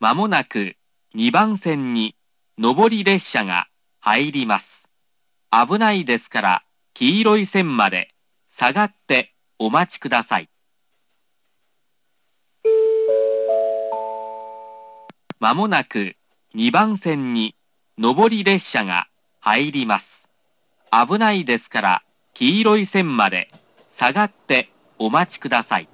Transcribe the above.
まもなく2番線に上り列車が入ります。危ないですから黄色い線まで下がってお待ちください。まもなく2番線に上り列車が入ります。危ないですから黄色い線まで下がってお待ちください。